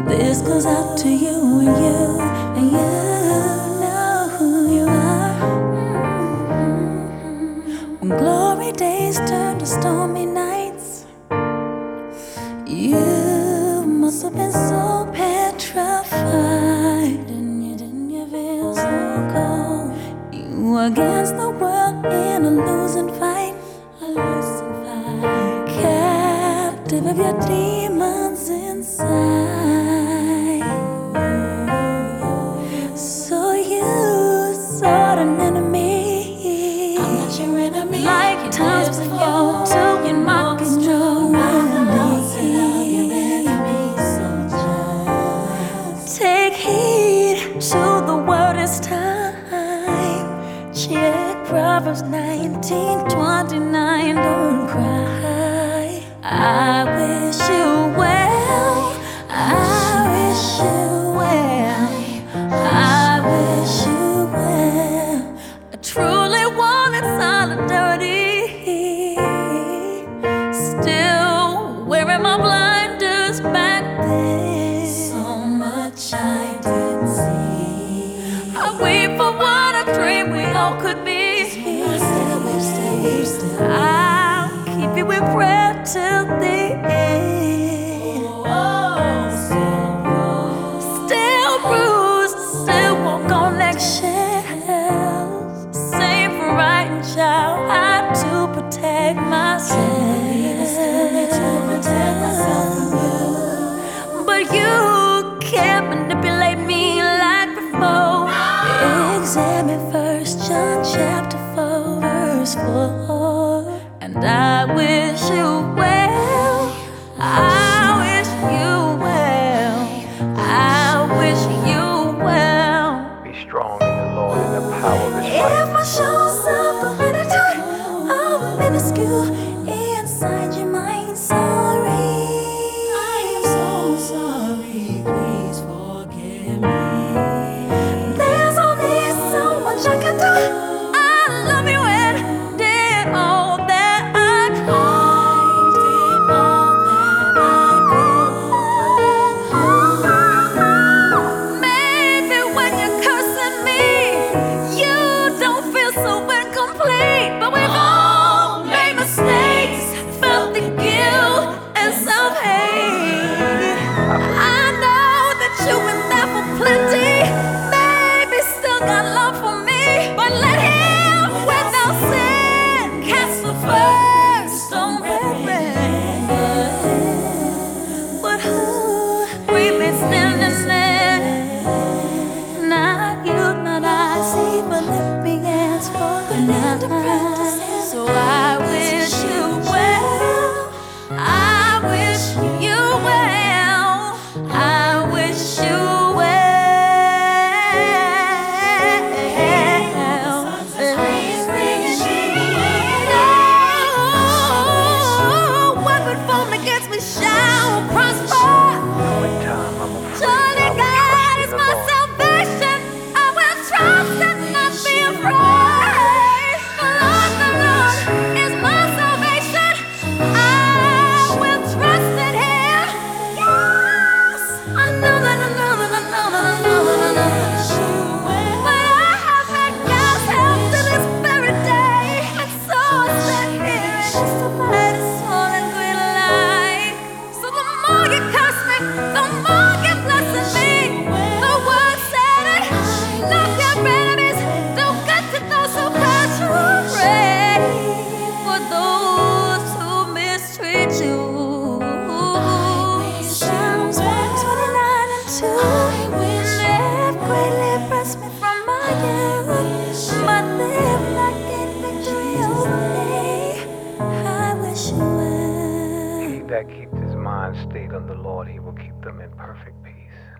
This goes out to you and you know who you are. When glory days turn to stormy nights, you must have been so petrified. Didn't you feel so cold? You were against the world in a losing fight, captive of your demons inside. So you sought an enemy. I'm not your enemy. Like times before, took your mocking your Take heed to the word, it's time. Check Proverbs 19:29. Don't cry. I wish you well. I wish you well. I wish you well. I truly wanted solidarity. Still wearing my blinders back then. So much I didn't see. I wait for what I dream we all could be. I'll keep you in prayer till the end. Still bruised, still walk on eggshells. Same for right and child, I had to protect myself. But you can't manipulate me like before. Examine 1 John chapter 4, verse 4. And I wish you well. I wish you well. I wish you well. Be strong in the Lord and the power of His might. If I show some gratitude, I'm minuscule inside your mind. Sorry, I am so sorry. Please forgive me. there's only so much I can do. I love you and did all that I Did all that could. Maybe when you're cursing me, you don't feel so incomplete. But we've all made mistakes, felt the guilt and self-hate. I know that you've been there for plenty. Maybe still got love for me, but let Him without sin cast the first stone. But who remains standing there? Not you, not I. See Philippians 4:9. So I wish you well. I wish you well. I wish you well. Weapon formed against me shall prosper. One time I'm afraid, Surely I will God trust is in the my Lord. salvation. I will trust and not be afraid. The Lord is my salvation. I will trust in Him. Yes, I know that, I know that, I know that, I know that, I know that. But I have had God's help to this very day, and so I stand here and testify to small and great light. So the more you curse me, the more you bless me. The word said it. Love your enemies. Do good to those who hurt you. Pray for those who mistreat you. Psalms 129:2. They've greatly pressed me from my youth, but they've not gained victory over me. I wish you well. He that keeps his mind stayed on the Lord, He will keep them in perfect peace.